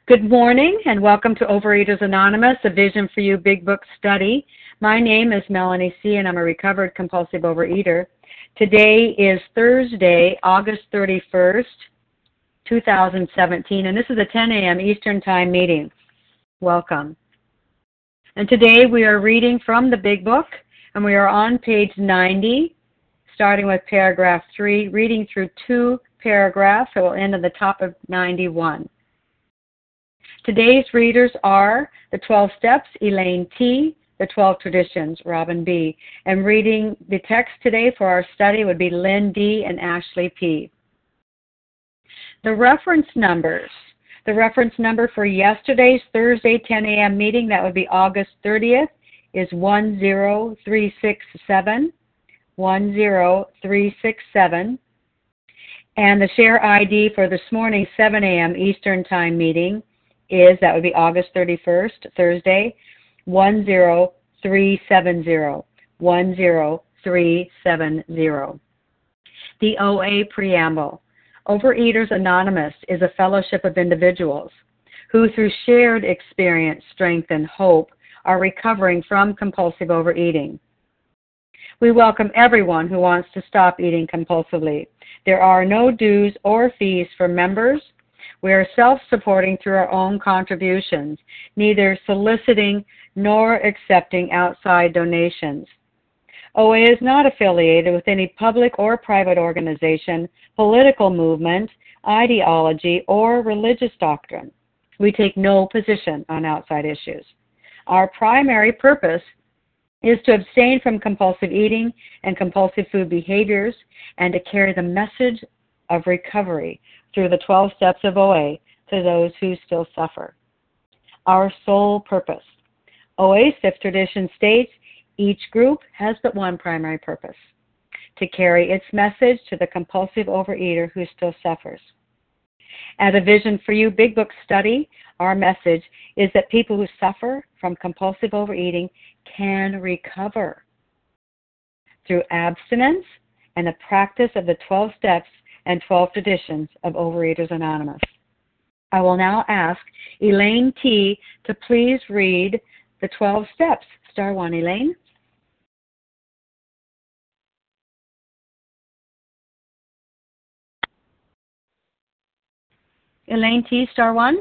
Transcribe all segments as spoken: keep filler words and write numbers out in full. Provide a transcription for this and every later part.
Good morning and welcome to Overeaters Anonymous, a Vision for You Big Book study. My name is Melanie C. and I'm a recovered compulsive overeater. Today is Thursday, August thirty-first, two thousand seventeen, and this is a ten a.m. Eastern Time meeting. Welcome. And today we are reading from the Big Book, and we are on page ninety, starting with paragraph three, reading through two paragraphs. It will end at the top of ninety-one. Today's readers are the twelve Steps, Elaine T., the twelve Traditions, Robin B., and reading the text today for our study would be Lynn D. and Ashley P. The reference numbers. The reference number for yesterday's Thursday ten a.m. meeting, that would be August thirtieth, is one zero three six seven, one zero three six seven. And the share I D for this morning's seven a.m. Eastern Time meeting is, that would be August thirty-first, Thursday, one zero three seven zero, one zero three seven zero. The O A Preamble. Overeaters Anonymous is a fellowship of individuals who, through shared experience, strength, and hope, are recovering from compulsive overeating. We welcome everyone who wants to stop eating compulsively. There are no dues or fees for members. We are self-supporting through our own contributions, neither soliciting nor accepting outside donations. O A is not affiliated with any public or private organization, political movement, ideology, or religious doctrine. We take no position on outside issues. Our primary purpose is to abstain from compulsive eating and compulsive food behaviors and to carry the message of recovery through the twelve steps of O A to those who still suffer. Our sole purpose. O A's fifth tradition states each group has but one primary purpose, to carry its message to the compulsive overeater who still suffers. As a Vision for You Big Book study, our message is that people who suffer from compulsive overeating can recover through abstinence and the practice of the twelve steps and twelve traditions of Overeaters Anonymous. I will now ask Elaine T. to please read the twelve steps. Star one, Elaine. Elaine T., star one.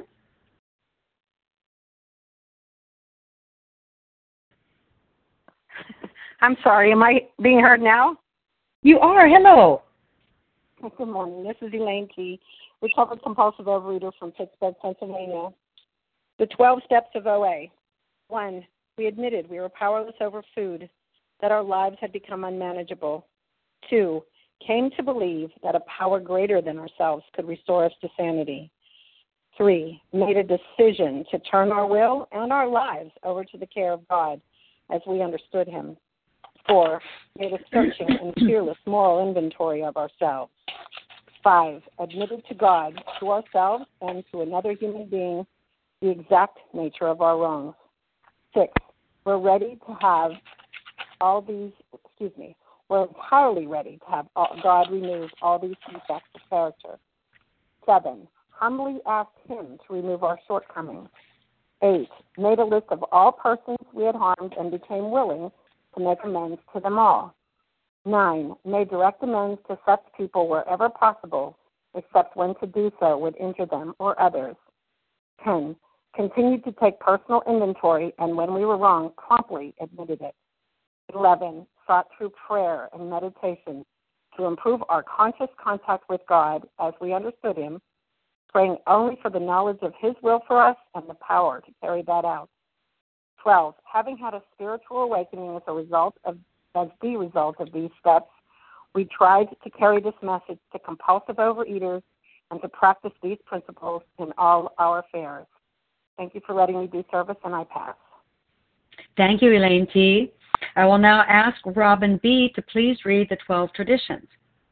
I'm sorry, am I being heard now? You are. Hello. Good morning. This is Elaine T., recovered compulsive overeater from Pittsburgh, Pennsylvania. The twelve steps of O A. One, we admitted we were powerless over food, that our lives had become unmanageable. Two, came to believe that a power greater than ourselves could restore us to sanity. Three, made a decision to turn our will and our lives over to the care of God as we understood Him. Four, made a searching and fearless moral inventory of ourselves. Five, admitted to God, to ourselves, and to another human being the exact nature of our wrongs. Six, we're ready to have all these, excuse me, we're entirely ready to have all, God remove all these defects of character. Seven, humbly asked Him to remove our shortcomings. Eight, made a list of all persons we had harmed and became willing to make amends to them all. Nine, made direct amends to such people wherever possible, except when to do so would injure them or others. Ten, continued to take personal inventory and when we were wrong, promptly admitted it. Eleven, sought through prayer and meditation to improve our conscious contact with God as we understood Him, praying only for the knowledge of His will for us and the power to carry that out. Twelve, having had a spiritual awakening as a result of as the result of these steps, we tried to carry this message to compulsive overeaters and to practice these principles in all our affairs. Thank you for letting me do service, and I pass. Thank you, Elaine T. I will now ask Robin B. to please read the twelve traditions.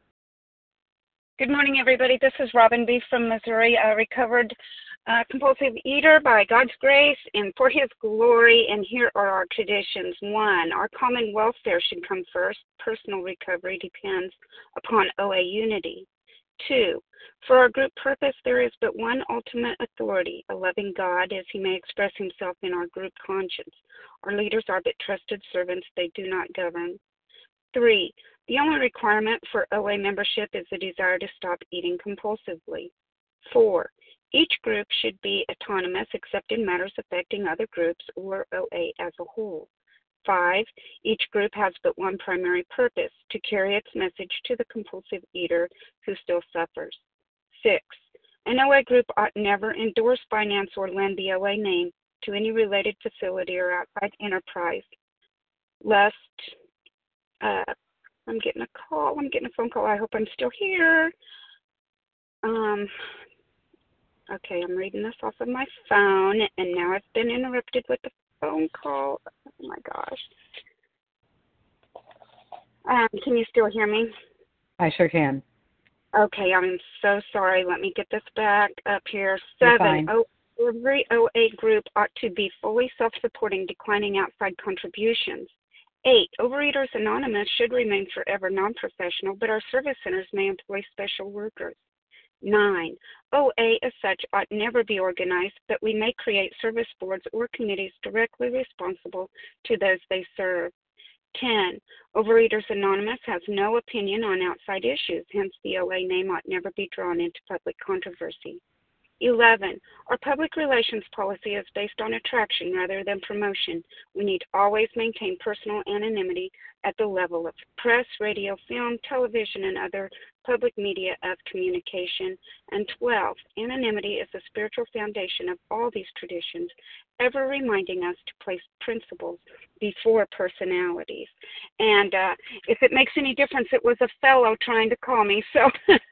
Good morning, everybody. This is Robin B. from Missouri, a recovered uh, compulsive eater by God's grace and for His glory. And here are our traditions. One, our common welfare should come first. Personal recovery depends upon O A unity. Two, for our group purpose, there is but one ultimate authority, a loving God, as he may express himself in our group conscience. Our leaders are but trusted servants, they do not govern. Three, the only requirement for O A membership is the desire to stop eating compulsively. Four, each group should be autonomous except in matters affecting other groups or O A as a whole. Five, each group has but one primary purpose, to carry its message to the compulsive eater who still suffers. Six, an O A group ought never endorse, finance, or lend the O A name to any related facility or outside enterprise, lest, uh, I'm getting a call, I'm getting a phone call, I hope I'm still here. Um, okay, I'm reading this off of my phone, and now I've been interrupted with the phone call. Oh my gosh. Um, can you still hear me? I sure can. Okay, I'm so sorry. Let me get this back up here. You're Seven, fine. o, every O A group ought to be fully self-supporting, declining outside contributions. Eight, Overeaters Anonymous should remain forever non-professional, but our service centers may employ special workers. Nine, O A as such ought never be organized, but we may create service boards or committees directly responsible to those they serve. Ten, Overeaters Anonymous has no opinion on outside issues, hence the O A name ought never be drawn into public controversy. Eleven, our public relations policy is based on attraction rather than promotion. We need to always maintain personal anonymity at the level of press, radio, film, television, and other public media of communication. And twelve, anonymity is the spiritual foundation of all these traditions, ever reminding us to place principles before personalities. And uh, if it makes any difference, it was a fellow trying to call me. So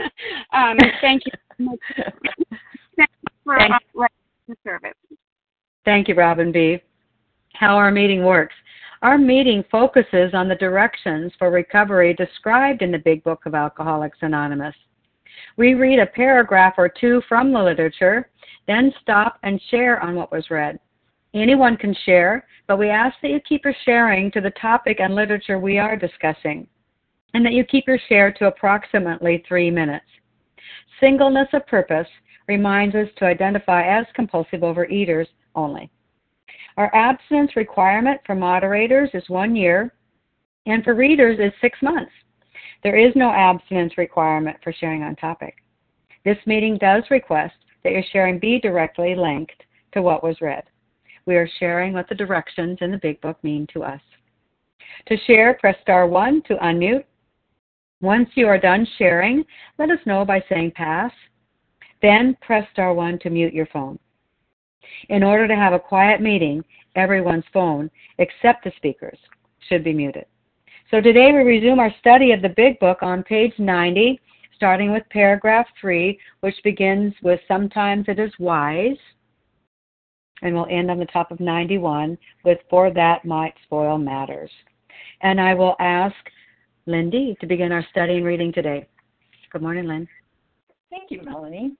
um, thank you so much. Thank you for Thank, uh, the service. thank you, Robin B. How our meeting works. Our meeting focuses on the directions for recovery described in the Big Book of Alcoholics Anonymous. We read a paragraph or two from the literature, then stop and share on what was read. Anyone can share, but we ask that you keep your sharing to the topic and literature we are discussing, and that you keep your share to approximately three minutes. Singleness of purpose reminds us to identify as compulsive overeaters only. Our abstinence requirement for moderators is one year, and for readers is six months. There is no abstinence requirement for sharing on topic. This meeting does request that your sharing be directly linked to what was read. We are sharing what the directions in the Big Book mean to us. To share, press star one to unmute. Once you are done sharing, let us know by saying pass. Then press star one to mute your phone. In order to have a quiet meeting, everyone's phone, except the speakers, should be muted. So today we resume our study of the Big Book on page ninety, starting with paragraph three, which begins with sometimes it is wise, and we'll end on the top of ninety-one with for that might spoil matters. And I will ask Lindy to begin our study and reading today. Good morning, Lynn. Thank you, Melanie.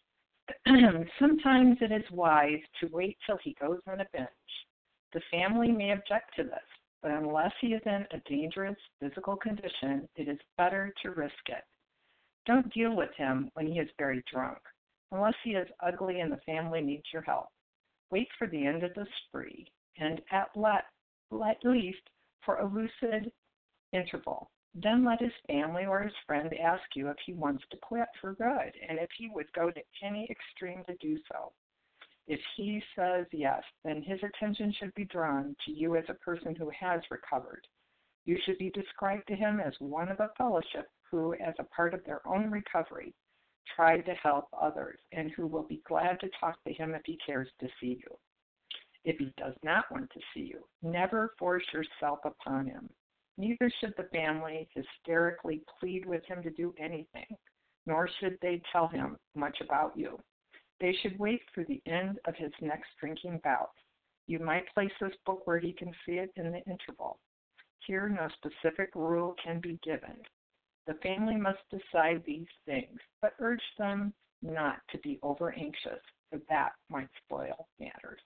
Sometimes it is wise to wait till he goes on a bench. The family may object to this, but unless he is in a dangerous physical condition, it is better to risk it. Don't deal with him when he is very drunk, unless he is ugly and the family needs your help. Wait for the end of the spree, and at, let, at least for a lucid interval. Then let his family or his friend ask you if he wants to quit for good, and if he would go to any extreme to do so. If he says yes, then his attention should be drawn to you as a person who has recovered. You should be described to him as one of a fellowship who, as a part of their own recovery, tried to help others, and who will be glad to talk to him if he cares to see you. If he does not want to see you, never force yourself upon him. Neither should the family hysterically plead with him to do anything, nor should they tell him much about you. They should wait for the end of his next drinking bout. You might place this book where he can see it in the interval. Here, no specific rule can be given. The family must decide these things, but urge them not to be over-anxious, for that might spoil matters.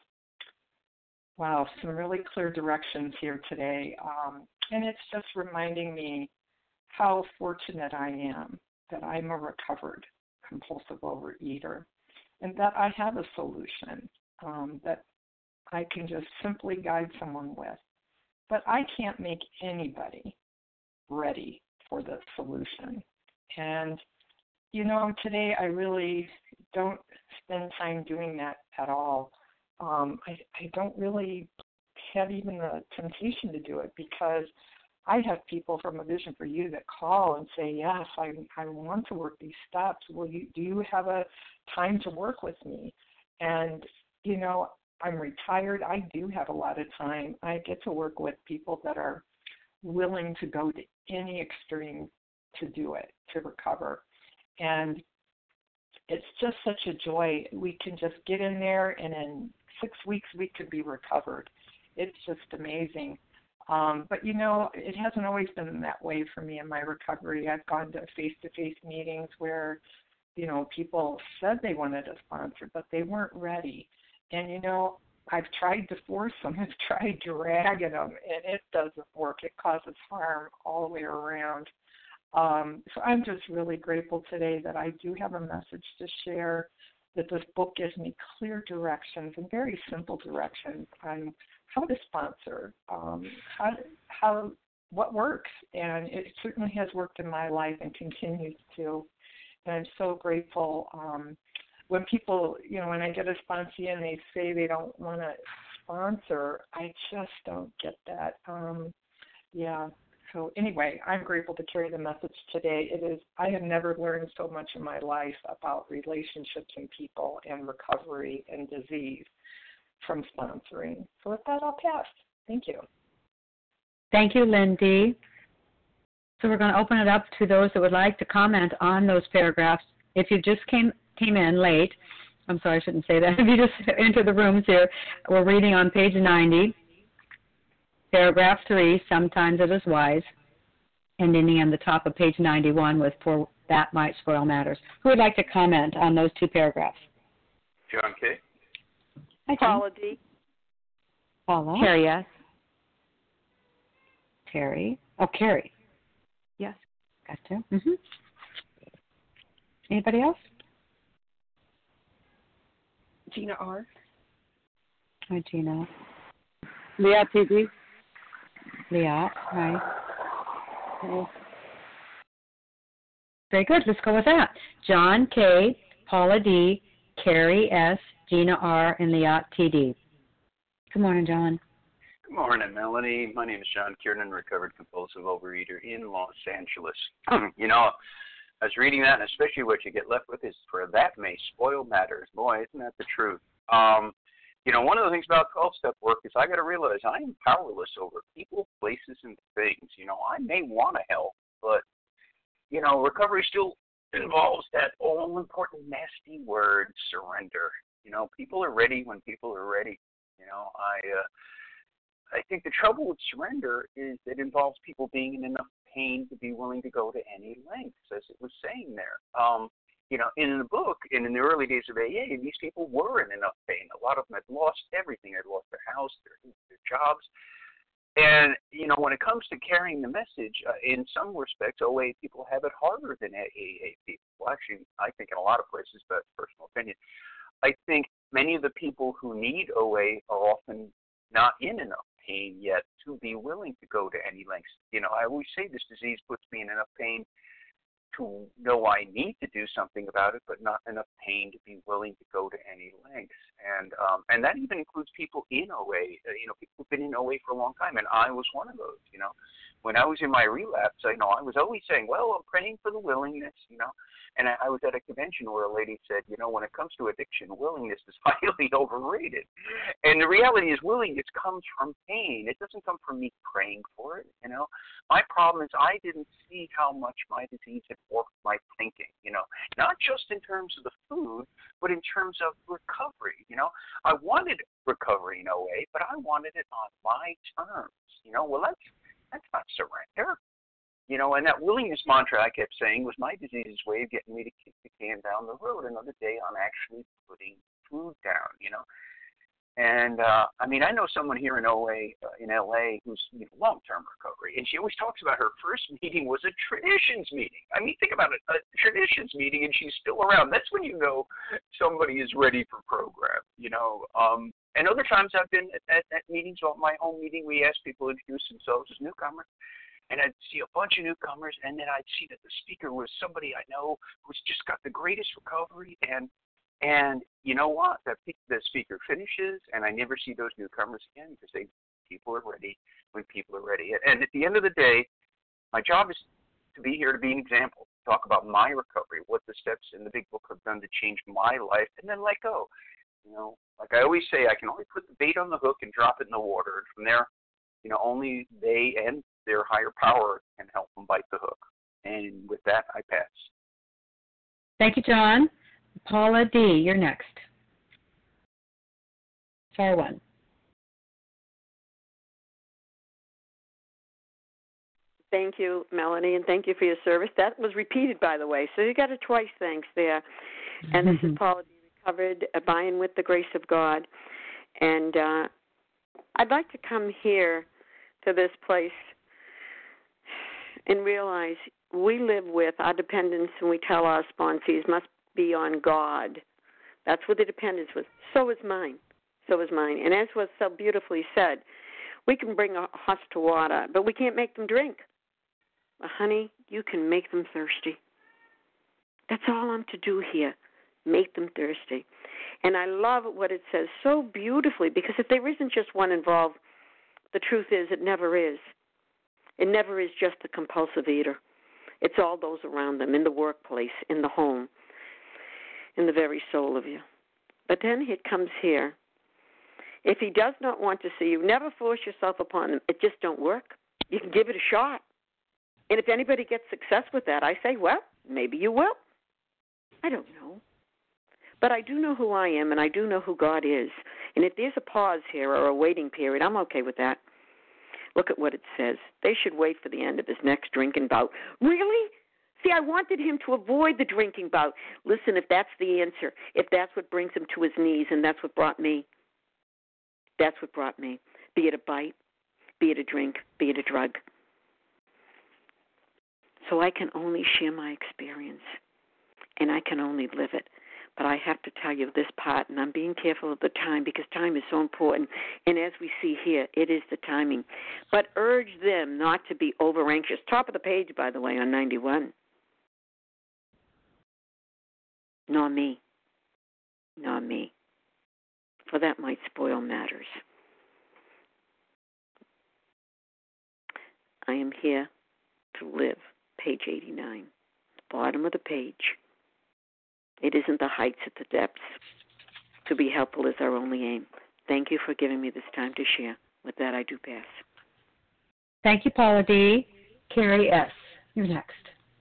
Wow, some really clear directions here today. Um, and it's just reminding me how fortunate I am that I'm a recovered compulsive overeater and that I have a solution um, that I can just simply guide someone with. But I can't make anybody ready for the solution. And, you know, today I really don't spend time doing that at all. Um, I, I don't really have even the temptation to do it because I have people from A Vision for You that call and say, yes, I, I want to work these steps. Will you, do you have a time to work with me? And, you know, I'm retired. I do have a lot of time. I get to work with people that are willing to go to any extreme to do it, to recover. And it's just such a joy. We can just get in there, and in six weeks we could be recovered. It's just amazing. Um, but, you know, it hasn't always been that way for me in my recovery. I've gone to face-to-face meetings where, you know, people said they wanted a sponsor, but they weren't ready. And, you know, I've tried to force them. I've tried dragging them, and it doesn't work. It causes harm all the way around. Um, so I'm just really grateful today that I do have a message to share, that this book gives me clear directions and very simple directions on how to sponsor, um, how, how, what works. And it certainly has worked in my life and continues to. And I'm so grateful. Um, when people, you know, when I get a sponsee and they say they don't want to sponsor, I just don't get that. Um, yeah. So anyway, I'm grateful to carry the message today. It is, I have never learned so much in my life about relationships and people and recovery and disease from sponsoring. So with that, I'll pass. Thank you. Thank you, Lindy. So we're going to open it up to those that would like to comment on those paragraphs. If you just came came in late, I'm sorry, I shouldn't say that. If you just entered the rooms here, we're reading on page ninety, paragraph three, sometimes it is wise, and ending on the top of page ninety-one with for that might spoil matters. Who would like to comment on those two paragraphs? John K. Hi, Paula D. Paula. Carrie, yes. Terry. Oh, Carrie. Yes. Gotcha. Mm-hmm. Anybody else? Gina R. Hi, Gina. Leah T D. Leah. Hi. Okay. Very good. Let's go with that. John K., Paula D., Carrie S., Gina R., and Leah T D. Good morning, John. Good morning, Melanie. My name is John Kiernan, recovered compulsive overeater in Los Angeles. You know, I was reading that, and especially what you get left with is, for that may spoil matters. Boy, isn't that the truth? Um, you know, one of the things about twelve-step work is I got to realize I am powerless over people, places, and things. You know, I may want to help, but, you know, recovery still involves that all-important, nasty word, surrender. You know, people are ready when people are ready. You know, I uh, I think the trouble with surrender is it involves people being in enough pain to be willing to go to any lengths, as it was saying there. Um, you know, in the book, and in the early days of A A, these people were in enough pain. A lot of them had lost everything. They'd lost their house, their, their jobs. And, you know, when it comes to carrying the message, uh, in some respects, O A people have it harder than A A people. Well, actually, I think in a lot of places, but that's personal opinion. I think many of the people who need O A are often not in enough pain yet to be willing to go to any lengths. You know, I always say this disease puts me in enough pain to know I need to do something about it, but not enough pain to be willing to go to any lengths. And um, and that even includes people in O A, uh, you know, people who've been in O A for a long time, and I was one of those, you know. When I was in my relapse, I know I was always saying, well, I'm praying for the willingness, you know. And I, I was at a convention where a lady said, you know, when it comes to addiction, willingness is highly overrated. And the reality is willingness comes from pain. It doesn't come from me praying for it, you know. My problem is I didn't see how much my disease had warped my thinking, you know, not just in terms of the food, but in terms of recovery, you know. I wanted recovery in O A, but I wanted it on my terms, you know. Well, that's That's not surrender. You know, and that willingness mantra I kept saying was my disease's way of getting me to kick the can down the road another day on actually putting food down, you know. And uh, I mean, I know someone here in O A, uh, in L A, who's you know, long-term recovery, and she always talks about her first meeting was a traditions meeting. I mean, think about it, a traditions meeting, and she's still around. That's when you know somebody is ready for program. You know, um, and other times I've been at, at, at meetings. Well, my home meeting, we ask people to introduce themselves as newcomers. And I'd see a bunch of newcomers, and then I'd see that the speaker was somebody I know who's just got the greatest recovery. And and you know what? The, the speaker finishes, and I never see those newcomers again because they people are ready when people are ready. And at the end of the day, my job is to be here to be an example, talk about my recovery, what the steps in the big book have done to change my life, and then let go. You know, like I always say, I can only put the bait on the hook and drop it in the water, and from there, you know, only they and their higher power can help them bite the hook. And with that, I pass. Thank you, John. Paula D., you're next. Star one. Thank you, Melanie, and thank you for your service. That was repeated, by the way, so you got a twice thanks there. And this is Paula D., recovered, uh, by and with the grace of God. And uh, I'd like to come here to this place and realize we live with our dependence, and we tell our sponsees must be on God. That's what the dependence was. So is mine. So is mine. And as was so beautifully said, we can bring a horse to water, but we can't make them drink. Uh, honey, you can make them thirsty. That's all I'm to do here, make them thirsty. And I love what it says so beautifully, because if there isn't just one involved, the truth is it never is. It never is just the compulsive eater. It's all those around them, in the workplace, in the home, in the very soul of you. But then it comes here. If he does not want to see you, never force yourself upon him. It just don't work. You can give it a shot. And if anybody gets success with that, I say, well, maybe you will. I don't know. But I do know who I am, and I do know who God is. And if there's a pause here or a waiting period, I'm okay with that. Look at what it says. They should wait for the end of his next drinking bout. Really? See, I wanted him to avoid the drinking bout. Listen, if that's the answer, if that's what brings him to his knees, and that's what brought me, that's what brought me. Be it a bite, be it a drink, be it a drug. So I can only share my experience, and I can only live it. But I have to tell you this part, and I'm being careful of the time because time is so important. And as we see here, it is the timing. But urge them not to be over-anxious. Top of the page, by the way, on ninety-one. Nor me. Nor me. For that might spoil matters. I am here to live. Page eighty-nine. Bottom of the page. It isn't the heights at the depths. To be helpful is our only aim. Thank you for giving me this time to share. With that, I do pass. Thank you, Paula D. Carrie S., you're next.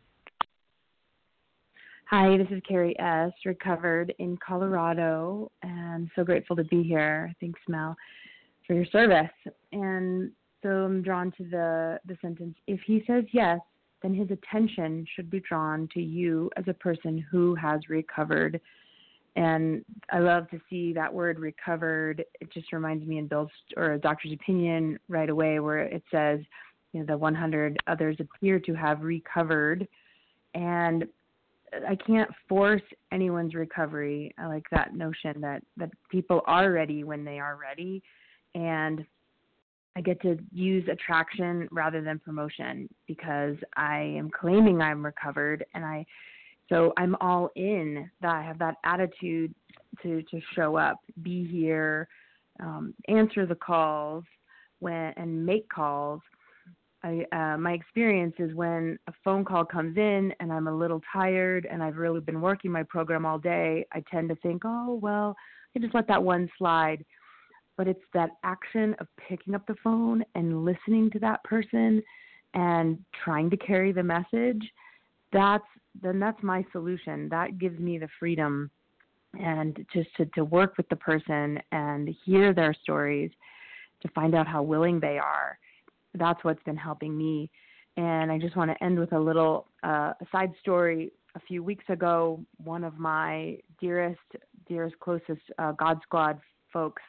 Hi, this is Carrie S., recovered in Colorado, and so grateful to be here. Thanks, Mel, for your service. And so I'm drawn to the, the sentence, if he says yes, then his attention should be drawn to you as a person who has recovered. And I love to see that word recovered. It just reminds me in Bill's or Doctor's Opinion right away where it says, you know, the one hundred others appear to have recovered. And I can't force anyone's recovery. I like that notion that, that people are ready when they are ready. And I get to use attraction rather than promotion because I am claiming I'm recovered, and I, so I'm all in. That I have that attitude to, to show up, be here, um, answer the calls, when and make calls. I, uh, my experience is when a phone call comes in and I'm a little tired and I've really been working my program all day, I tend to think, oh well, I just let that one slide. But it's that action of picking up the phone and listening to that person and trying to carry the message. That's then that's my solution. That gives me the freedom and just to, to work with the person and hear their stories, to find out how willing they are. That's what's been helping me. And I just want to end with a little uh, a side story. A few weeks ago, one of my dearest, dearest, closest uh, God Squad folks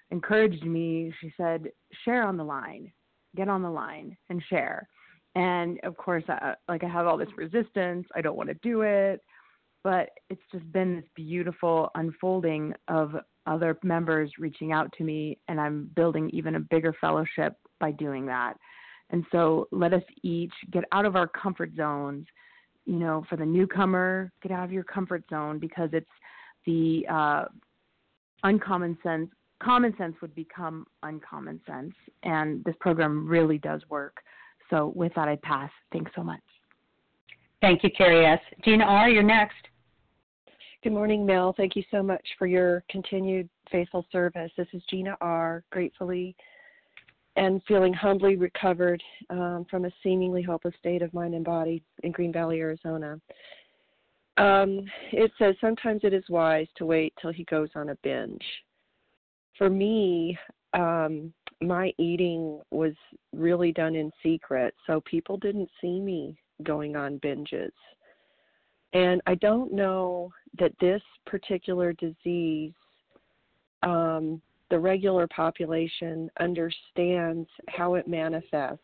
encouraged me. She said, share on the line, get on the line and share. And of course, I, like I have all this resistance. I don't want to do it, but it's just been this beautiful unfolding of other members reaching out to me, and I'm building even a bigger fellowship by doing that. And so let us each get out of our comfort zones. You know, for the newcomer, get out of your comfort zone, because it's the uh, uncommon sense. Common sense would become uncommon sense, and this program really does work. So with that, I pass. Thanks so much. Thank you, Carrie S. Gina R., you're next. Good morning, Mel. Thank you so much for your continued faithful service. This is Gina R., gratefully and feeling humbly recovered um, from a seemingly hopeless state of mind and body in Green Valley, Arizona. Um, it says, sometimes it is wise to wait till he goes on a binge. For me, um, my eating was really done in secret, so people didn't see me going on binges. And I don't know that this particular disease, um, the regular population understands how it manifests.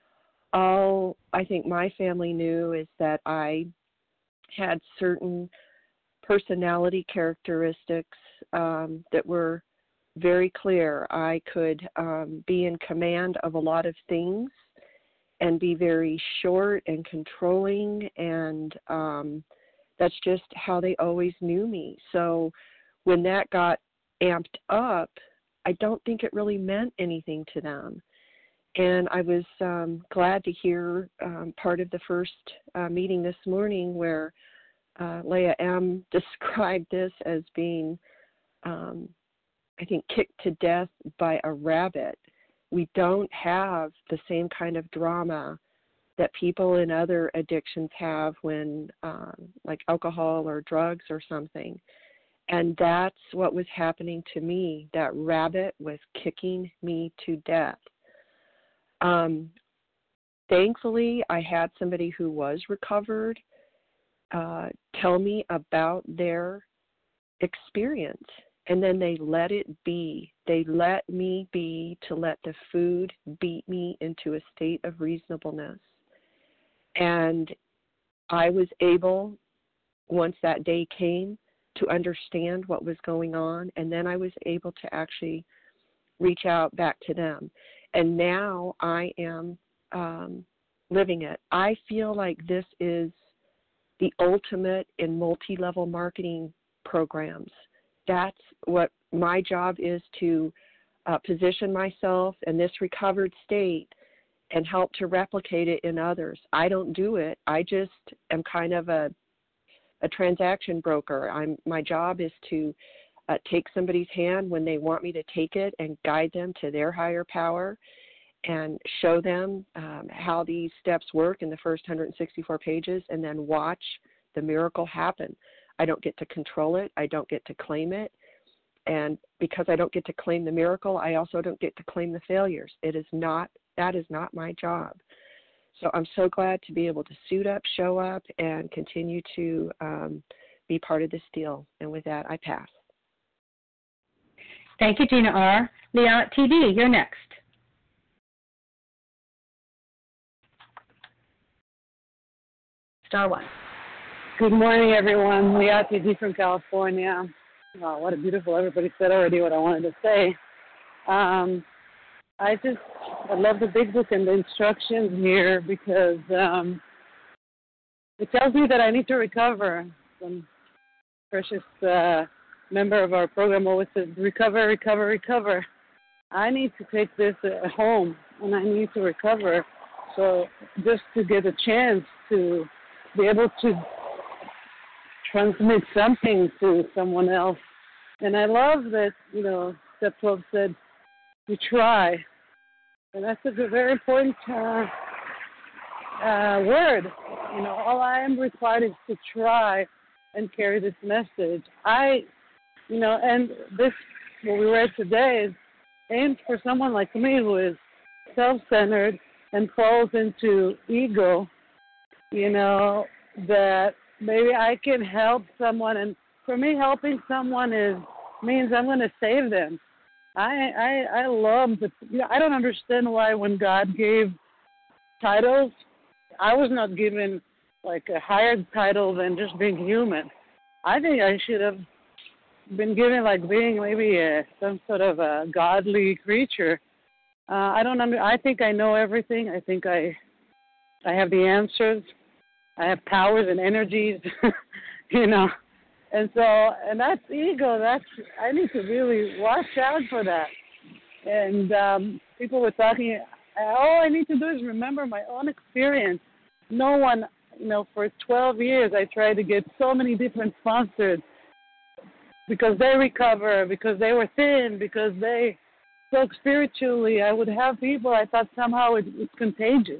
All I think my family knew is that I had certain personality characteristics um, that were very clear. I could um, be in command of a lot of things and be very short and controlling, and um, that's just how they always knew me. So when that got amped up, I don't think it really meant anything to them. And I was um, glad to hear um, part of the first uh, meeting this morning where uh, Leah M. described this as being, um, I think, kicked to death by a rabbit. We don't have the same kind of drama that people in other addictions have when, um, like alcohol or drugs or something. And that's what was happening to me. That rabbit was kicking me to death. Um, thankfully, I had somebody who was recovered uh, tell me about their experience. And then they let it be. They let me be to let the food beat me into a state of reasonableness. And I was able, once that day came, to understand what was going on. And then I was able to actually reach out back to them. And now I am um, living it. I feel like this is the ultimate in multi-level marketing programs. That's what my job is, to uh, position myself in this recovered state and help to replicate it in others. I don't do it. I just am kind of a a transaction broker. I'm my job is to uh, take somebody's hand when they want me to take it and guide them to their higher power and show them um, how these steps work in the first one hundred sixty-four pages, and then watch the miracle happen. I don't get to control it. I don't get to claim it. And because I don't get to claim the miracle, I also don't get to claim the failures. It is not, that is not my job. So I'm so glad to be able to suit up, show up, and continue to um, be part of this deal. And with that, I pass. Thank you, Gina R. Leah T V, you're next. Star one. Good morning, everyone. Leah T V from California. Wow, what a beautiful, everybody said already what I wanted to say. Um, I just, I love the big book and the instructions here, because um, it tells me that I need to recover. Some precious uh, member of our program always says, recover, recover, recover. I need to take this at home, and I need to recover. So just to get a chance to be able to transmit something to someone else. And I love that, you know, step twelve said, you try. And that's a very important uh, uh, word. You know, all I am required is to try and carry this message. I, you know, and this, what we read today, is aimed for someone like me who is self-centered and falls into ego, you know, that maybe I can help someone. And for me, helping someone is means I'm going to save them. I I I love the. You know, I don't understand why when God gave titles, I was not given like a higher title than just being human. I think I should have been given like being maybe a, some sort of a godly creature. Uh, I don't under, I think I know everything. I think I I have the answers. I have powers and energies, you know. And so, and that's ego. That's, I need to really watch out for that. And um, people were talking, all I need to do is remember my own experience. No one, you know, for twelve years I tried to get so many different sponsors because they recover, because they were thin, because they spoke spiritually. I would have people, I thought somehow it, it's contagious.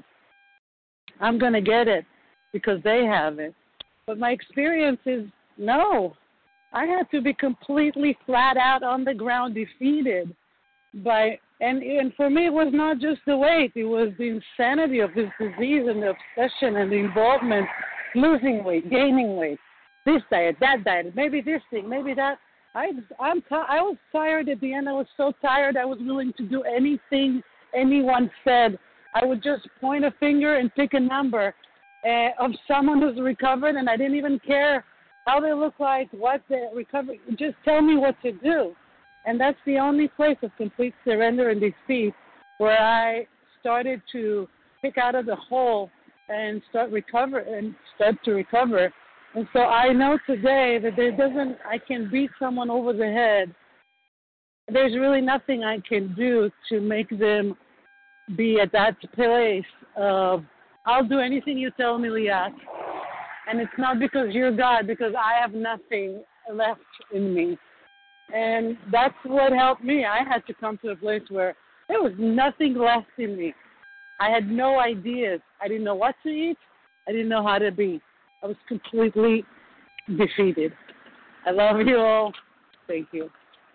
I'm going to get it because they have it. But my experience is, no. I had to be completely flat out on the ground, defeated by, and, and for me it was not just the weight, it was the insanity of this disease and the obsession and the involvement, losing weight, gaining weight, this diet, that diet, maybe this thing, maybe that. I, I'm t- I was tired at the end. I was so tired I was willing to do anything anyone said. I would just point a finger and pick a number uh, of someone who's recovered, and I didn't even care how they look like, what they recover. Just tell me what to do. And that's the only place of complete surrender and defeat where I started to pick out of the hole and start recover and start to recover. And so I know today that there doesn't, I can beat someone over the head. There's really nothing I can do to make them be at that place of, I'll do anything you tell me, Liat. And it's not because you're God, because I have nothing left in me. And that's what helped me. I had to come to a place where there was nothing left in me. I had no ideas. I didn't know what to eat. I didn't know how to be. I was completely defeated. I love you all. Thank you.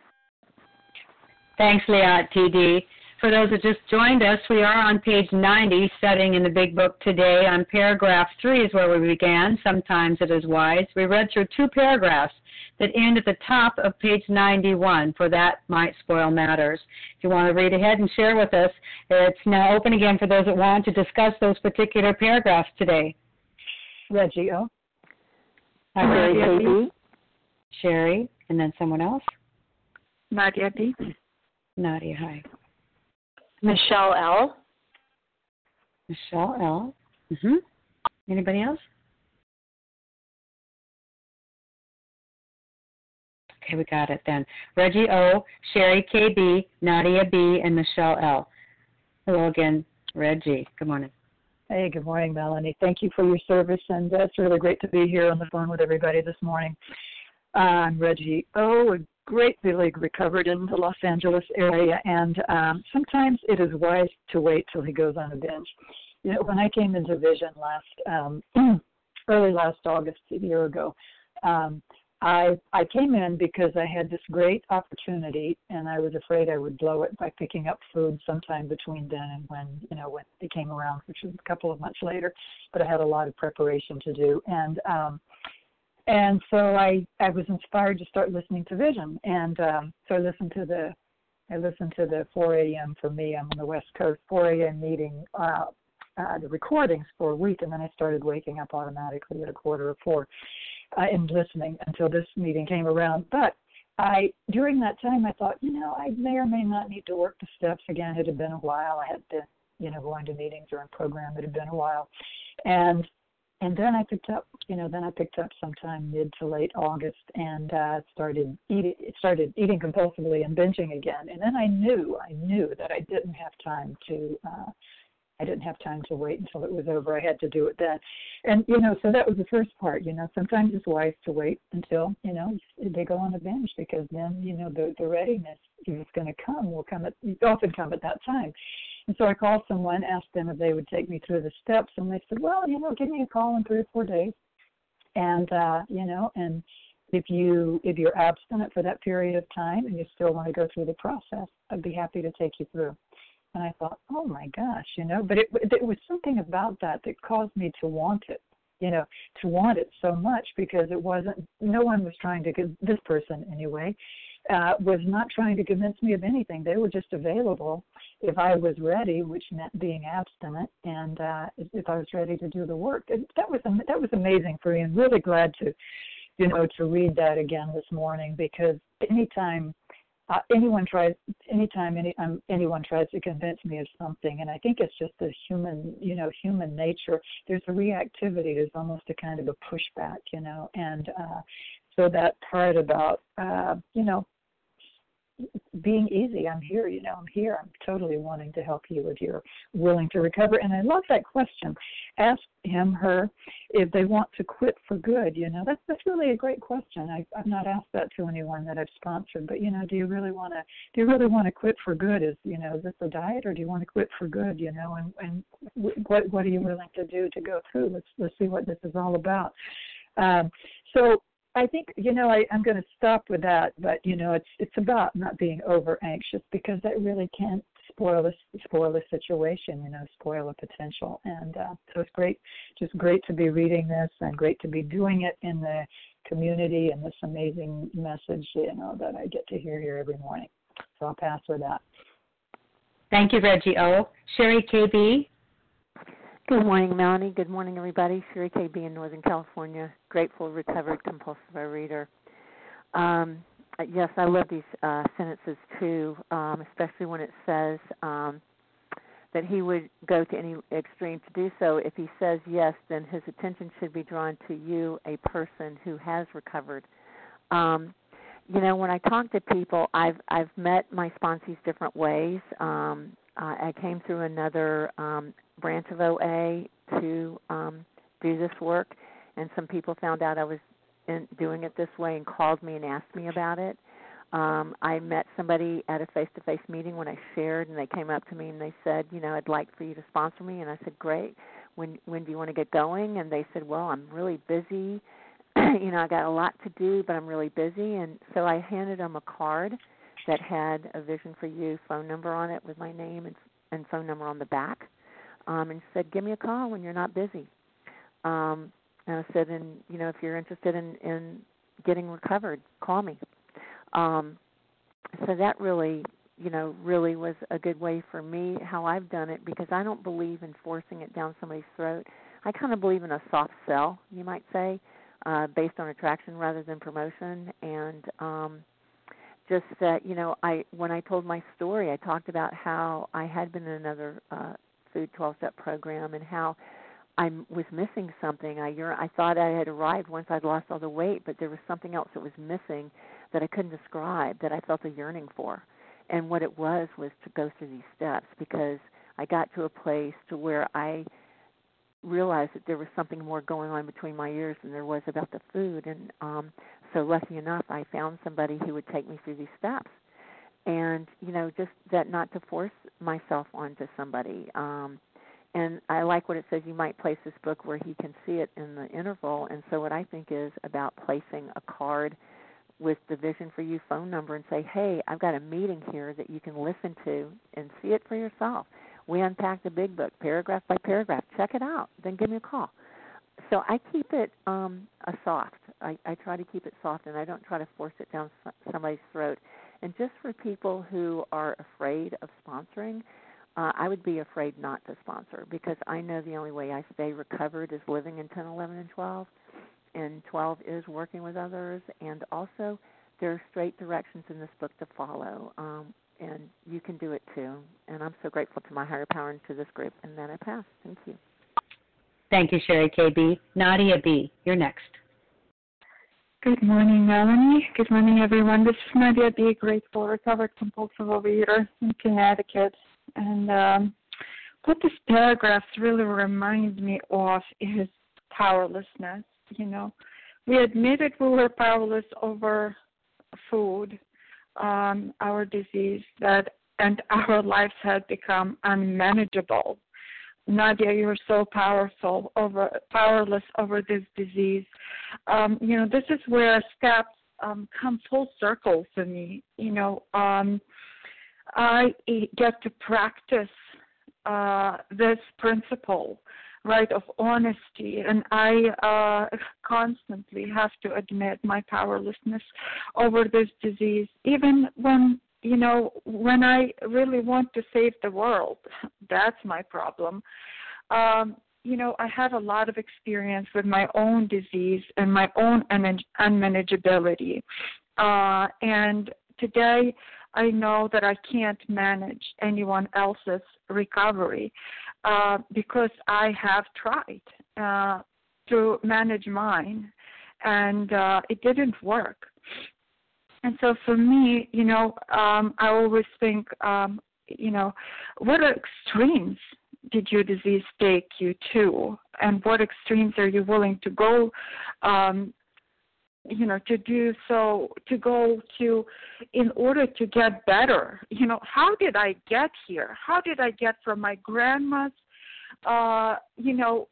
Thanks, Liat T D. For those that just joined us, we are on page ninety, studying in the Big Book today. On paragraph three is where we began. Sometimes it is wise. We read through two paragraphs that end at the top of page ninety-one, for that might spoil matters. If you want to read ahead and share with us, it's now open again for those that want to discuss those particular paragraphs today. Reggie O. Hi, Sherry. Sherry, and then someone else. Nadia D. Nadia, hi. Michelle L. Michelle L. Mm-hmm. Anybody else? Okay, we got it then. Reggie O., Sherry K B, Nadia B., and Michelle L. Hello again, Reggie. Good morning. Hey, good morning, Melanie. Thank you for your service, and uh, it's really great to be here on the phone with everybody this morning. Uh, I'm Reggie O., greatly recovered in the Los Angeles area, and um, sometimes it is wise to wait till he goes on a binge. You know, when I came into Vision last, um, early last August, a year ago, um, I I came in because I had this great opportunity, and I was afraid I would blow it by picking up food sometime between then and when, you know, when it came around, which was a couple of months later, but I had a lot of preparation to do, and um, And so I, I was inspired to start listening to Vision, and um, so I listened to the I listened to the four a.m. for me. I'm on the West Coast, four a.m. meeting, uh, uh, the recordings for a week, and then I started waking up automatically at a quarter of four uh, and listening until this meeting came around. But I during that time I thought, you know, I may or may not need to work the steps again. It had been a while. I had been, you know, going to meetings or in program. It had been a while, and. And then I picked up, you know, then I picked up sometime mid to late August and uh, started eating, started eating compulsively and binging again. And then I knew, I knew that I didn't have time to, uh, I didn't have time to wait until it was over. I had to do it then. And, you know, so that was the first part. You know, sometimes it's wise to wait until, you know, they go on a binge, because then, you know, the, the readiness is going to come, will come at, often come at that time. And so I called someone, asked them if they would take me through the steps, and they said, well, you know, give me a call in three or four days. And, uh, you know, and if, you, if you're abstinent for that period of time and you still want to go through the process, I'd be happy to take you through. And I thought, oh, my gosh, you know, but it, it was something about that that caused me to want it, you know, to want it so much, because it wasn't, no one was trying to, this person anyway, uh, was not trying to convince me of anything. They were just available if I was ready, which meant being abstinent, and uh, if I was ready to do the work. And that was that was amazing for me. I'm really glad to, you know, to read that again this morning, because anytime uh, anyone tries, anytime any um, anyone tries to convince me of something, and I think it's just a human, you know, human nature. There's a reactivity. There's almost a kind of a pushback, you know, and uh, so that part about, uh, you know, being easy. I'm here, you know, I'm here. I'm totally wanting to help you if you're willing to recover. And I love that question. Ask him, her, if they want to quit for good. You know, that's that's really a great question. I, I've not asked that to anyone that I've sponsored, but you know, do you really want to? Do you really want to quit for good? Is you know, is this a diet, or do you want to quit for good? You know, and and what what are you willing to do to go through? Let's let's see what this is all about. Um, so. I think, you know, I, I'm going to stop with that, but, you know, it's it's about not being over anxious, because that really can spoil a, spoil a situation, you know, spoil a potential. And uh, so it's great, just great to be reading this and great to be doing it in the community and this amazing message, you know, that I get to hear here every morning. So I'll pass with that. Thank you, Reggie O. Sherry K B. Good morning, Melanie. Good morning, everybody. Sherry K B in Northern California. Grateful, recovered, compulsive reader. Um, yes, I love these uh, sentences, too, um, especially when it says um, that he would go to any extreme to do so. If he says yes, then his attention should be drawn to you, a person who has recovered. Um, you know, when I talk to people, I've I've met my sponsees different ways. Um, I came through another um, branch of O A to um, do this work, and some people found out I was in, doing it this way and called me and asked me about it. Um, I met somebody at a face-to-face meeting when I shared, and they came up to me and they said, you know, I'd like for you to sponsor me. And I said, great. When when do you want to get going? And they said, well, I'm really busy. you know, I got a lot to do, but I'm really busy. And so I handed them a card that had a Vision for You phone number on it with my name and, and phone number on the back, um, and said, give me a call when you're not busy. Um, and I said, and, you know, if you're interested in, in getting recovered, call me. Um, so that really, you know, really was a good way for me, how I've done it, because I don't believe in forcing it down somebody's throat. I kind of believe in a soft sell, you might say, uh, based on attraction rather than promotion. And um, just that, you know, I when I told my story, I talked about how I had been in another uh, food twelve-step program and how I was missing something. I I thought I had arrived once I'd lost all the weight, but there was something else that was missing that I couldn't describe, that I felt a yearning for. And what it was was to go through these steps, because I got to a place to where I realized that there was something more going on between my ears than there was about the food. And um, so lucky enough, I found somebody who would take me through these steps. And, you know, just that not to force myself onto somebody. Um, and I like what it says, you might place this book where he can see it in the interval. And so what I think is about placing a card with the Vision for You phone number and say, hey, I've got a meeting here that you can listen to and see it for yourself. We unpack the big book, paragraph by paragraph. Check it out. Then give me a call. So I keep it um, a soft. I, I try to keep it soft, and I don't try to force it down somebody's throat. And just for people who are afraid of sponsoring, uh, I would be afraid not to sponsor, because I know the only way I stay recovered is living in ten, eleven, and twelve. And twelve is working with others, and also there are straight directions in this book to follow, um, and you can do it too. And I'm so grateful to my higher power and to this group, and then I pass. Thank you. Thank you, Sherry K B. Nadia B., you're next. Good morning, Melanie. Good morning, everyone. This is Nadia B., grateful, recovered compulsive overeater in Connecticut. And um, what this paragraph really reminds me of is powerlessness. You know, we admitted we were powerless over food, um, our disease, that and our lives had become unmanageable. Nadia, you're so powerful, over powerless over this disease. Um, you know, this is where steps um, come full circle for me. You know, um, I get to practice uh, this principle right, of honesty. And I uh, constantly have to admit my powerlessness over this disease, even when, you know, when I really want to save the world. That's my problem. Um, you know, I have a lot of experience with my own disease and my own un- unmanageability. Uh, and today I know that I can't manage anyone else's recovery uh, because I have tried uh, to manage mine, and uh, it didn't work. And so for me, you know, um, I always think, um, you know, what extremes did your disease take you to, and what extremes are you willing to go, um, you know, to do so, to go to in order to get better? You know, how did I get here? How did I get from my grandma's, uh, you know,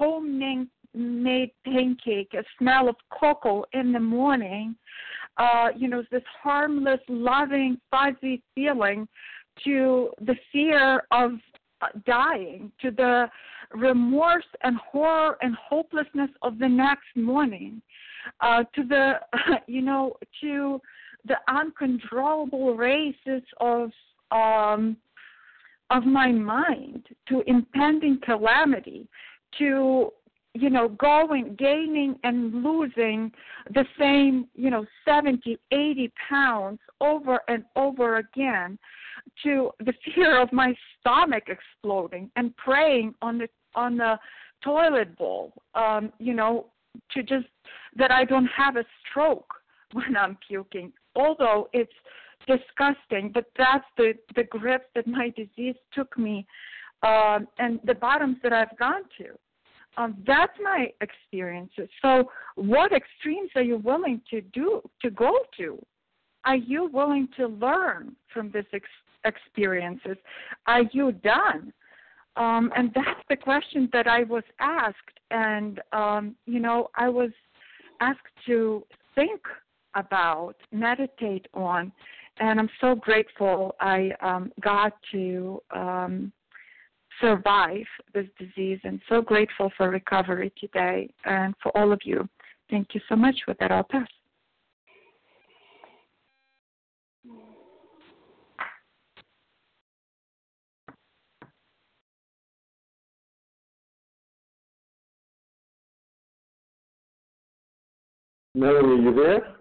home-made pancake, a smell of cocoa in the morning, uh, you know, this harmless, loving, fuzzy feeling, to the fear of dying, to the remorse and horror and hopelessness of the next morning, uh, to the, you know, to the uncontrollable races of um, of my mind, to impending calamity, to, you know, going, gaining and losing the same, you know, seventy, eighty pounds over and over again, to the fear of my stomach exploding and praying on the on the toilet bowl, um, you know, to just that I don't have a stroke when I'm puking, although it's disgusting, but that's the, the grip that my disease took me um, and the bottoms that I've gone to. Um, that's my experiences. So what extremes are you willing to do, to go to? Are you willing to learn from these ex- experiences? Are you done? Um, and that's the question that I was asked. And, um, you know, I was asked to think about, meditate on, and I'm so grateful I um, got to um, survive this disease, and so grateful for recovery today and for all of you. Thank you so much. With that, I'll pass. Melanie, are you there?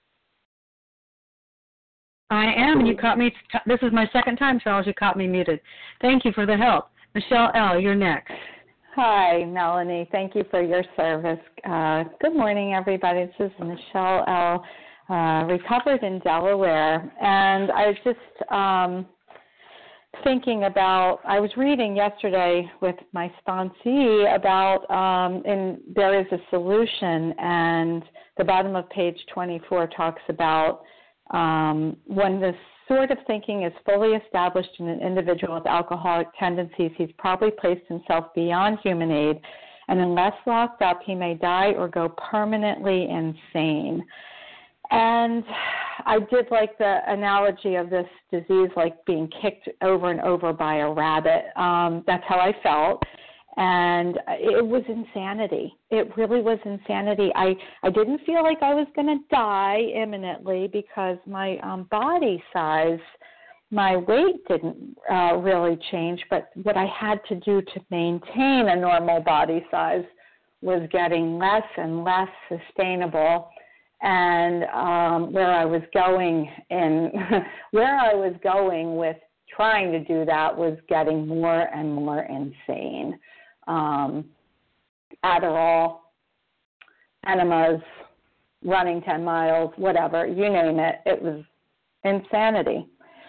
I am, and you caught me. T- this is my second time, Charles. You caught me muted. Thank you for the help. Michelle L., you're next. Hi, Melanie. Thank you for your service. Uh, good morning, everybody. This is Michelle L., uh, recovered in Delaware. And I was just um, thinking about, I was reading yesterday with my sponsee about, um, and there is a solution, and the bottom of page twenty-four talks about um, when this sort of thinking is fully established in an individual with alcoholic tendencies, he's probably placed himself beyond human aid, and unless locked up, he may die or go permanently insane. And I did like the analogy of this disease like being kicked over and over by a rabbit. Um, that's how I felt. And it was insanity. It really was insanity. I, I didn't feel like I was going to die imminently because my um, body size, my weight didn't uh, really change, but what I had to do to maintain a normal body size was getting less and less sustainable. And um, where I was going in, where I was going with trying to do that was getting more and more insane. Um, Adderall, enemas, running ten miles, whatever, you name it, it was insanity.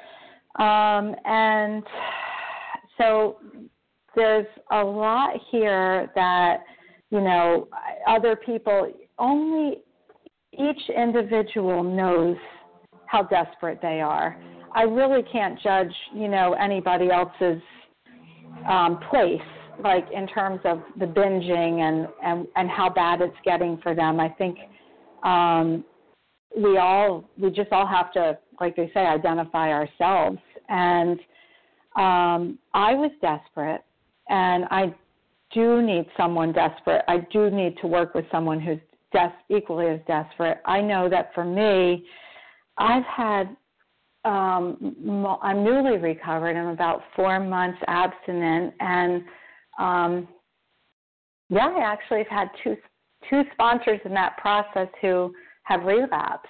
Um, and so there's a lot here that, you know, other people, only each individual knows how desperate they are. I really can't judge, you know, anybody else's um, place, like in terms of the binging and, and, and how bad it's getting for them. I think um, we all, we just all have to, like they say, identify ourselves. And um, I was desperate, and I do need someone desperate. I do need to work with someone who's des- equally as desperate. I know that for me, I've had, um, mo- I'm newly recovered. I'm about four months abstinent. And, um, yeah, I actually have had two, two sponsors in that process who have relapsed.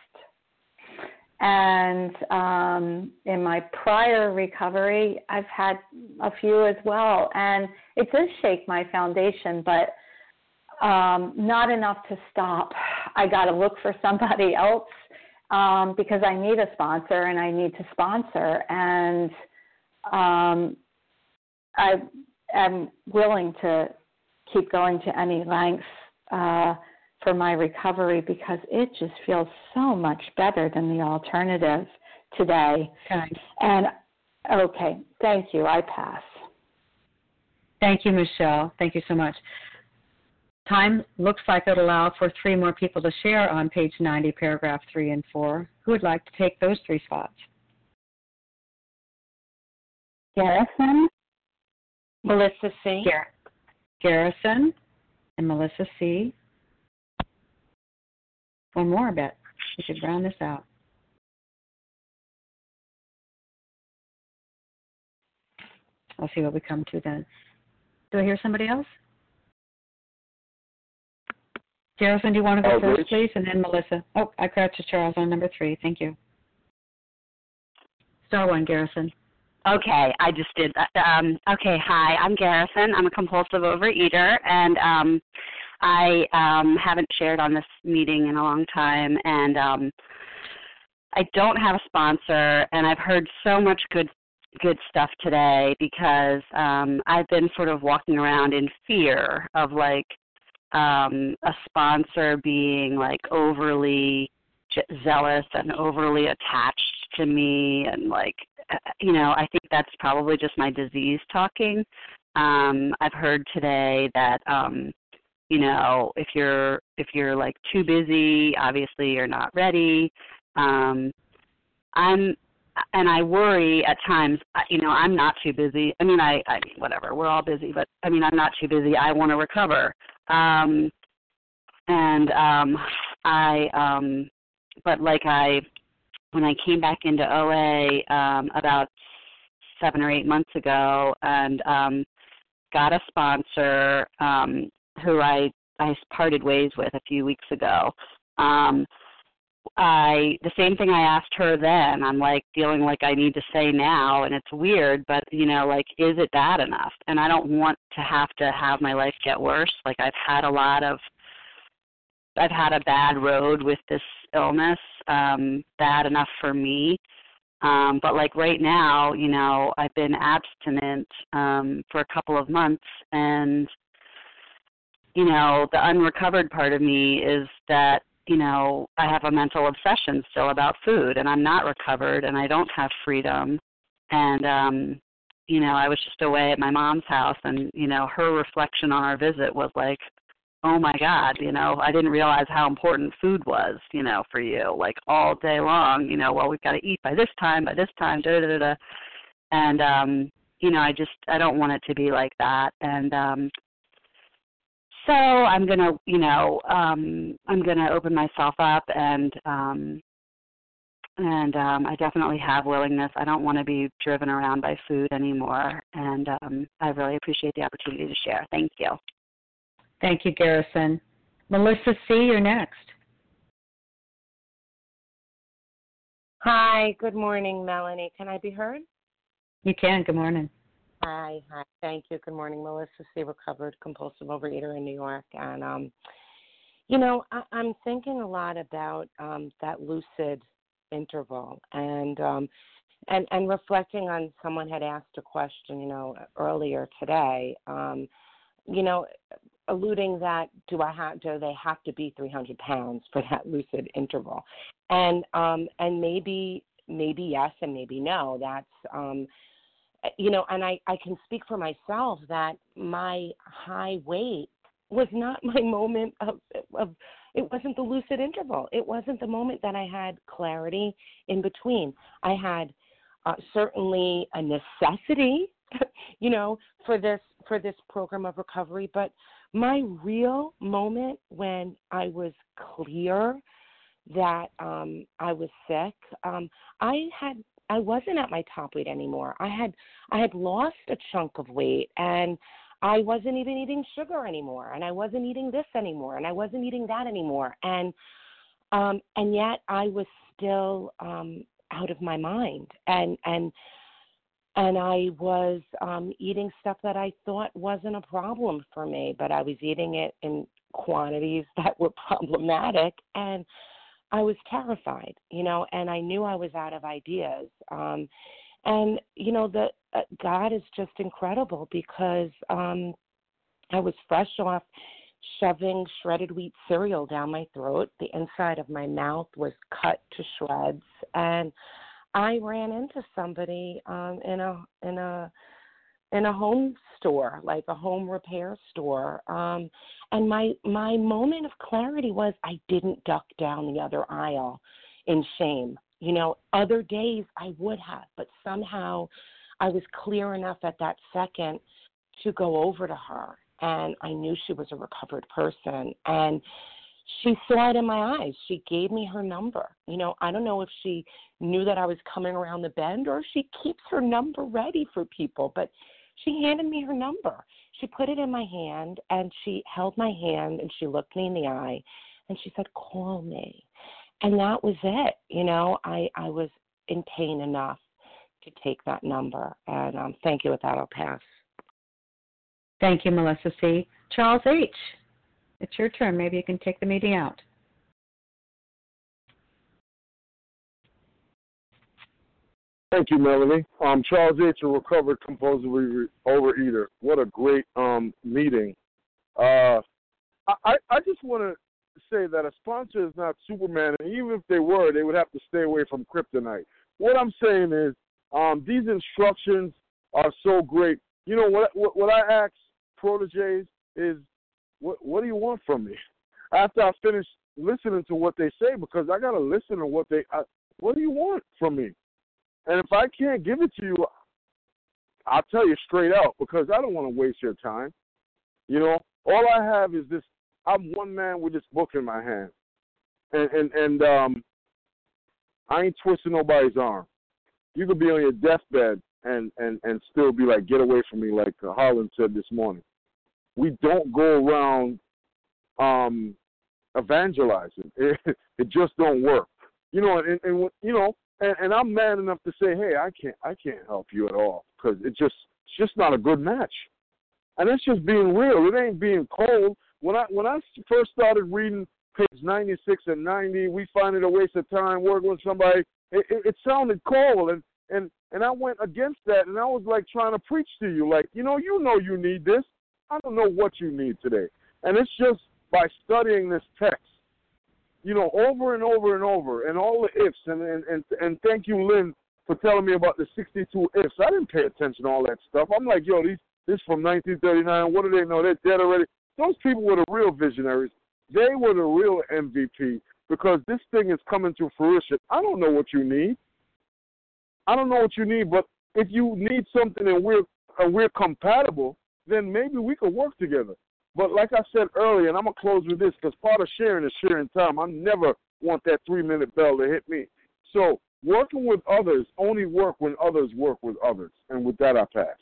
And um, in my prior recovery, I've had a few as well. And it does shake my foundation, but um, not enough to stop. I got to look for somebody else um, because I need a sponsor and I need to sponsor. And um, I am willing to keep going to any lengths uh, for my recovery because it just feels so much better than the alternative today. Okay. And, okay, thank you. I pass. Thank you, Michelle. Thank you so much. Time looks like it will allow for three more people to share on page ninety, paragraph three and four. Who would like to take those three spots? Garrison, Melissa C. Gar- Garrison and Melissa C. One more, I bet. We should round this out. I'll see what we come to then. Do I hear somebody else? Garrison, do you want to go Oh, first, Bruce? please? And then Melissa. Oh, I crouched to Charles on number three. Thank you. Star one, Garrison. Okay, I just did that. Um, okay, hi, I'm Garrison. I'm a compulsive overeater, and um, I um, haven't shared on this meeting in a long time, and um, I don't have a sponsor, and I've heard so much good good stuff today because um, I've been sort of walking around in fear of, like, um, a sponsor being, like, overly zealous and overly attached to me, and, like, you know, I think that's probably just my disease talking. Um, I've heard today that, um, you know, if you're if you're like too busy, obviously you're not ready. Um, I'm, and I worry at times. You know, I'm not too busy. I mean, I, I mean, whatever. We're all busy, but I mean, I'm not too busy. I want to recover. Um, and um, I, um, but like I. When I came back into O A um, about seven or eight months ago and um, got a sponsor um, who I, I parted ways with a few weeks ago, um, I the same thing I asked her then, I'm like feeling like I need to say now, and it's weird, but, you know, like, is it bad enough? And I don't want to have to have my life get worse. Like, I've had a lot of I've had a bad road with this illness, um, bad enough for me. Um, but like right now, you know, I've been abstinent um, for a couple of months, and, you know, the unrecovered part of me is that, you know, I have a mental obsession still about food, and I'm not recovered, and I don't have freedom. And, um, you know, I was just away at my mom's house, and, you know, her reflection on our visit was like, oh, my God, you know, I didn't realize how important food was, you know, for you, like all day long, you know, well, we've got to eat by this time, by this time, da da da da. And, um, you know, I just, I don't want it to be like that. And um, so I'm going to, you know, um, I'm going to open myself up, and, um, and um, I definitely have willingness. I don't want to be driven around by food anymore. And um, I really appreciate the opportunity to share. Thank you. Thank you, Garrison. Melissa C., you're next. Hi, good morning, Melanie. Can I be heard? You can. Good morning. Hi, hi. Thank you. Good morning, Melissa C., recovered compulsive overeater in New York. And, um, you know, I, I'm thinking a lot about um, that lucid interval and, um, and and reflecting on someone had asked a question, you know, earlier today, um, you know, alluding that do I have do they have to be three hundred pounds for that lucid interval, and um, and maybe maybe yes and maybe no. That's um, you know, and I, I can speak for myself that my high weight was not my moment of, of it wasn't the lucid interval. It wasn't the moment that I had clarity in between. I had uh, certainly a necessity you know, for this for this program of recovery. But my real moment when I was clear that um, I was sick, um, I had I wasn't at my top weight anymore. I had I had lost a chunk of weight, and I wasn't even eating sugar anymore, and I wasn't eating this anymore, and I wasn't eating that anymore, and um, and yet I was still um, out of my mind, and and and I was um, eating stuff that I thought wasn't a problem for me, but I was eating it in quantities that were problematic, and I was terrified, you know, and I knew I was out of ideas. Um, and, you know, the uh, God is just incredible because um, I was fresh off shoving shredded wheat cereal down my throat. The inside of my mouth was cut to shreds. And I ran into somebody um, in a in a in a home store, like a home repair store. Um, and my my moment of clarity was I didn't duck down the other aisle in shame. You know, other days I would have, but somehow I was clear enough at that second to go over to her. And I knew she was a recovered person. And she saw it in my eyes. She gave me her number. You know, I don't know if she knew that I was coming around the bend or if she keeps her number ready for people, but she handed me her number. She put it in my hand, and she held my hand, and she looked me in the eye, and she said, call me. And that was it. You know, I, I was in pain enough to take that number. And um, thank you. With that, I'll pass. Thank you, Melissa C. Charles H., it's your turn. Maybe you can take the meeting out. Thank you, Melanie. Um, Charles H., a recovered compulsive overeater. What a great um, meeting. Uh, I, I just want to say that a sponsor is not Superman, and even if they were, they would have to stay away from kryptonite. What I'm saying is um, these instructions are so great. You know, what, what, what I ask proteges is, what, what do you want from me? After I finish listening to what they say, because I got to listen to what they, I, what do you want from me? And if I can't give it to you, I'll tell you straight out, because I don't want to waste your time. You know, all I have is this. I'm one man with this book in my hand, and and, and um, I ain't twisting nobody's arm. You could be on your deathbed and, and, and still be like, get away from me, like Harlan said this morning. We don't go around um, evangelizing. It, it just don't work. You know, and, and you know, and, and I'm man enough to say, hey, I can't, I can't help you at all, because it just, it's just not a good match. And that's just being real. It ain't being cold. When I when I first started reading page ninety-six and ninety, we find it a waste of time working with somebody. It, it, it sounded cold, and, and, and I went against that, and I was like trying to preach to you, like, you know, you know you need this. I don't know what you need today. And it's just by studying this text, you know, over and over and over, and all the ifs, and, and, and, and thank you, Lynn, for telling me about the sixty-two ifs. I didn't pay attention to all that stuff. I'm like, yo, these this from nineteen thirty-nine, what do they know? They're dead already. Those people were the real visionaries. They were the real M V P, because this thing is coming to fruition. I don't know what you need. I don't know what you need, but if you need something and we're, and we're compatible, then maybe we could work together. But like I said earlier, and I'm going to close with this, because part of sharing is sharing time. I never want that three-minute bell to hit me. So working with others only work when others work with others. And with that, I pass.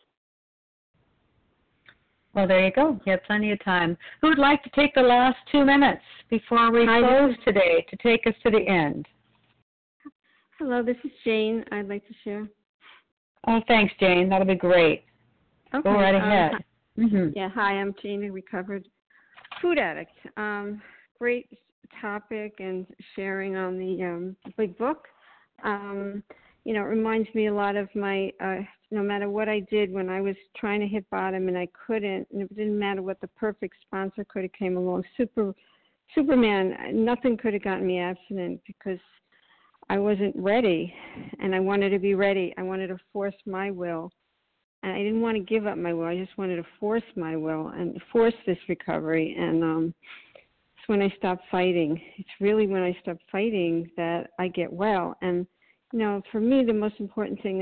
Well, there you go. You have plenty of time. Who would like to take the last two minutes before we close today to take us to the end? Hello, this is Jane. I'd like to share. Oh, thanks, Jane. That'll be great. Okay. Go right ahead. Um, mm-hmm. Yeah, hi, I'm Jane, a recovered food addict. Um, great topic and sharing on the um, big book. Um, you know, it reminds me a lot of my, uh, no matter what I did when I was trying to hit bottom and I couldn't, and it didn't matter what the perfect sponsor could have came along. Super, Superman, nothing could have gotten me abstinent, because I wasn't ready, and I wanted to be ready. I wanted to force my will, and I didn't want to give up my will. I just wanted to force my will and force this recovery, and um, it's when I stopped fighting. It's really when I stopped fighting that I get well. And, you know, for me, the most important thing in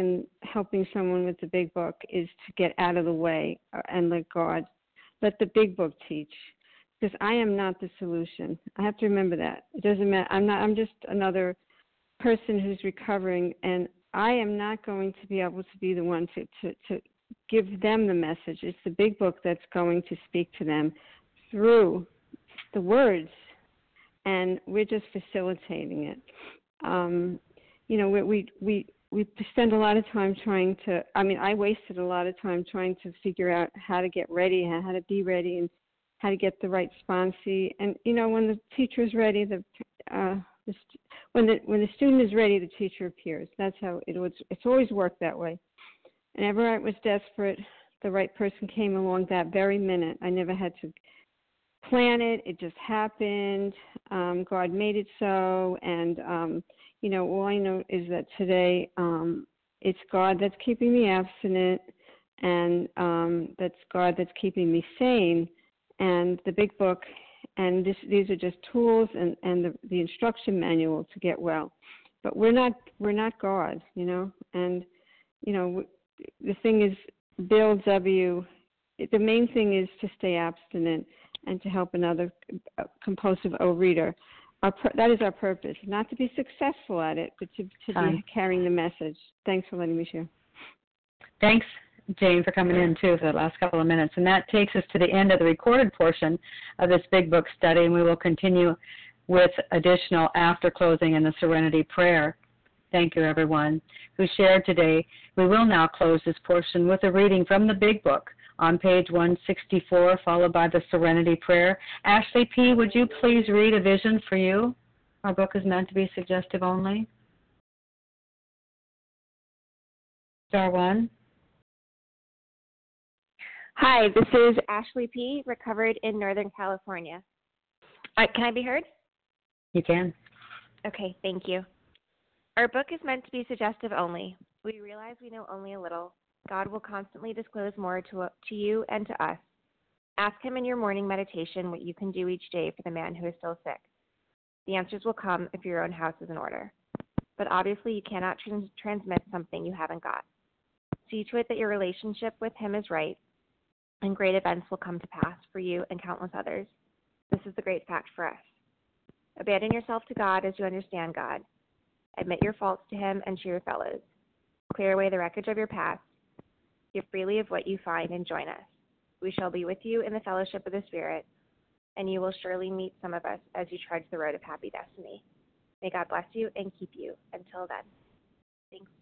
helping someone with the big book is to get out of the way and let God, let the big book teach. Because I am not the solution. I have to remember that. It doesn't matter. I'm not. I'm just another person who's recovering, and I am not going to be able to be the one to, to, to give them the message. It's the big book that's going to speak to them through the words, and we're just facilitating it. Um, you know, we, we we we spend a lot of time trying to. I mean, I wasted a lot of time trying to figure out how to get ready, how to be ready, and how to get the right sponsee. And you know, when the teacher is ready, the, uh, the when the when the student is ready, the teacher appears. That's how it was. It's always worked that way. Whenever I was desperate, the right person came along that very minute. I never had to plan it. It just happened. Um, God made it so. And um, you know, all I know is that today um, it's God that's keeping me abstinent, and um, that's God that's keeping me sane. And the big book, and this, these are just tools and, and the, the instruction manual to get well. But we're not we're not God, you know. And you know, the thing is, Bill W. The main thing is to stay abstinent and to help another compulsive overeater. Our, that is our purpose, not to be successful at it, but to, to be carrying the message. Thanks for letting me share. Thanks, Jane, for coming in, too, for the last couple of minutes. And that takes us to the end of the recorded portion of this big book study, and we will continue with additional after closing and the Serenity Prayer. Thank you, everyone who shared today. We will now close this portion with a reading from the big book on page one sixty-four, followed by the Serenity Prayer. Ashley P., would you please read A Vision for You? Our book is meant to be suggestive only. Star one. Hi, this is Ashley P., recovered in Northern California. Uh, can I be heard? You can. Okay, thank you. Our book is meant to be suggestive only. We realize we know only a little. God will constantly disclose more to, to you and to us. Ask him in your morning meditation what you can do each day for the man who is still sick. The answers will come if your own house is in order. But obviously you cannot trans- transmit something you haven't got. See to it that your relationship with him is right, and great events will come to pass for you and countless others. This is the great fact for us. Abandon yourself to God as you understand God. Admit your faults to him and to your fellows. Clear away the wreckage of your past. Give freely of what you find and join us. We shall be with you in the fellowship of the Spirit, and you will surely meet some of us as you trudge the road of happy destiny. May God bless you and keep you. Until then, thanks.